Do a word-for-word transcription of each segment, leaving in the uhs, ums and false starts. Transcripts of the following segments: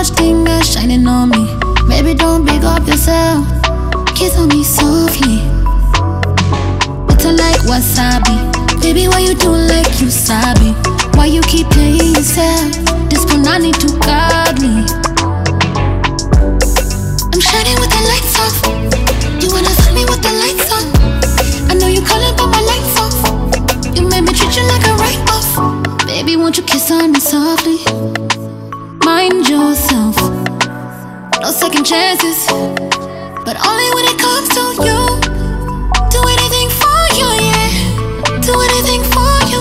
such thing as shining on me. Baby, don't big up yourself. Kiss on me softly. Bitter like wasabi. Baby, why you do like you sabi? Why you keep playing yourself? This one I need to guard me. I'm shining with the lights off. You wanna see me with the lights on? I know you calling but my lights off. You made me treat you like a write-off. Baby, won't you kiss on me softly? Mind yourself. No second chances, but only when it comes to you. Do anything for you, yeah. Do anything for you.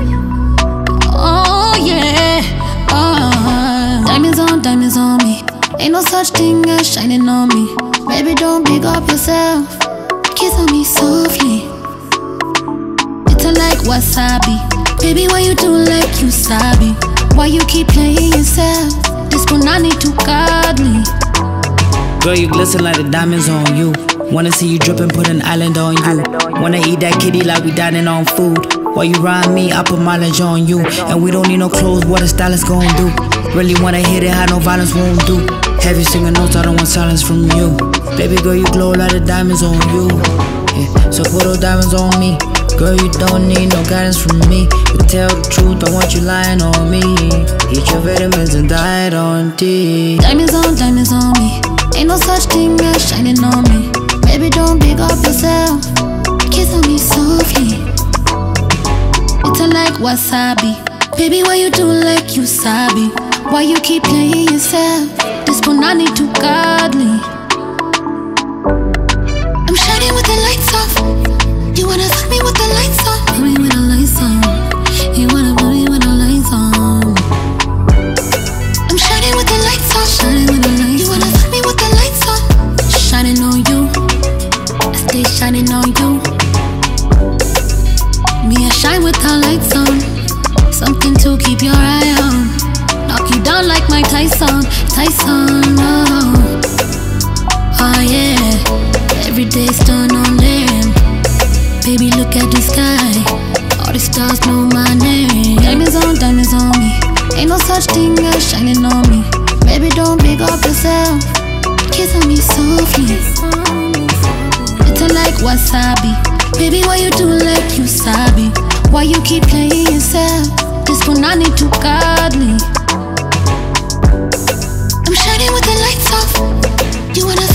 Oh yeah. Oh. Diamonds on, diamonds on me. Ain't no such thing as shining on me. Baby, don't big up yourself. Kiss on me softly. Bitter like wasabi. Baby, why you do like you sabi? Why you keep playing yourself? This one I need to guard me. Girl, you glisten like the diamonds on you. Wanna see you drippin', put an island on you. Wanna eat that kitty like we dining on food. While you ride me, I put mileage on you. And we don't need no clothes, what a stylist gon' do. Really wanna hit it, how no violence won't do. Heavy singing notes, I don't want silence from you. Baby girl, you glow like the diamonds on you. Yeah, so put those diamonds on me. Girl, you don't need no guidance from me. You tell the truth, I want you lying on me. Eat your vitamins and diet on tea. Diamonds on, diamonds on me. Ain't no such thing as shining on me. Baby, don't big up yourself. Kiss on me softly. Bitter like wasabi. Baby, why you do like you sabi? Why you keep playing yourself? This one I need to guard me. I'm shining with the lights off. You wanna see me with the lights on? Put me with the lights on. You wanna put me with the lights on? I'm shining with the lights on. Shining with the lights. You wanna see me with the lights on? Shining on you. I stay shining on you. Me, I shine with the lights on. Something to keep your eye on. Knock you down like Mike Tyson. Tyson, oh, oh yeah. Every day's turn on them. Baby, look at the sky. All the stars know my name. Diamonds on, diamonds on me. Ain't no such thing as shining on me. Baby, don't big up yourself. Kiss on me softly. Bitter like wasabi. Baby, why you do like you sabi? Why you keep playing yourself? This one I need to guard me. I'm shining with the lights off. You wanna